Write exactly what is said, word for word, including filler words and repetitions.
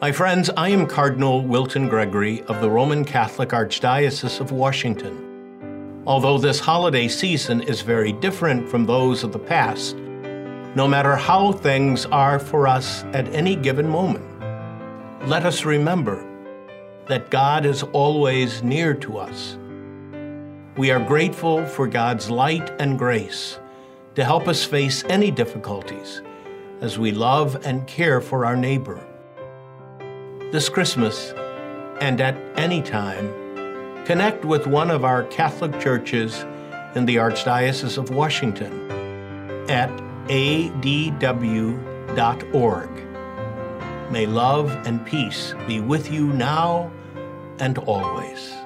My friends, I am Cardinal Wilton Gregory of the Roman Catholic Archdiocese of Washington. Although this holiday season is very different from those of the past, no matter how things are for us at any given moment, let us remember that God is always near to us. We are grateful for God's light and grace to help us face any difficulties as we love and care for our neighbor. This Christmas, and at any time, connect with one of our Catholic churches in the Archdiocese of Washington at a d w dot org. May love and peace be with you now and always.